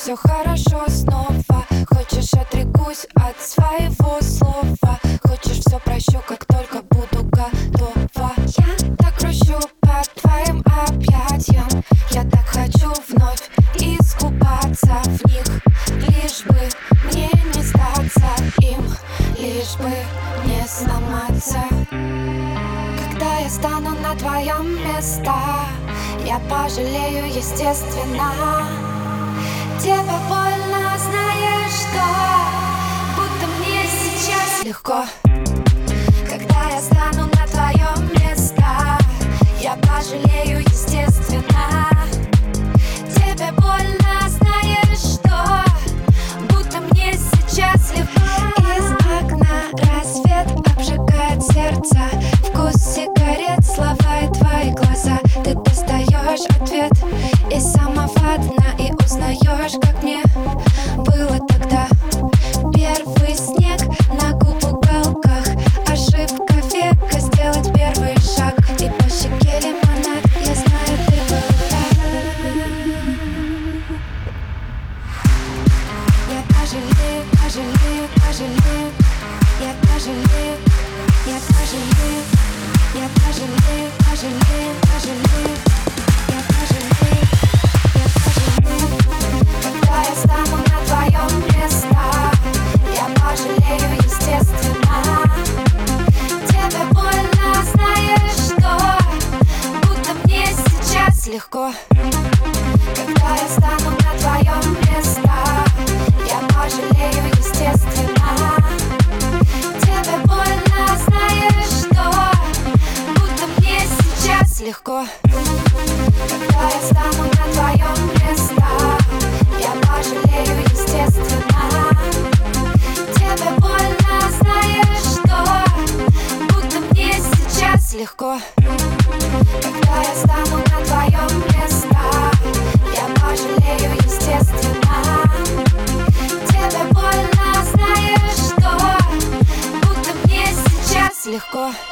все хорошо снова. Хочешь, отрекусь от своего слова. Хочешь, все прощу, как только буду готова. Я так грущу по твоим объятиям. Я так хочу вновь искупаться в них. Лишь бы мне не сдаться им, лишь бы не сломаться. Когда я стану на твоем месте, я пожалею, естественно. Тебе больно, знаешь что? Будто мне сейчас легко. Когда я стану на твоем месте, я пожалею, естественно. Тебе больно, знаешь что? Будто мне сейчас легко. Из окна рассвет обжигает сердце. Вкус сигарет, слова и твои глаза. Ты достаешь ответ из самого дна и узнаешь, как мне было тогда. Первый снег на губ уголках. Ошибка века сделать первый шаг. И по щеке лимонад, я знаю, ты была. Я пожалею, пожалею, пожалею. Я пожалею, я пожалею. Я пожалею, пожалею, пожалею. Я пожалею, я пожалею. Когда я стану на твоем месте, я пожалею, естественно. Тебе больно, знаешь что? Будто мне сейчас легко. Когда я стану на твоем месте, я пожалею, естественно. Тебе больно, знаешь что? Будто мне сейчас легко. Когда я стану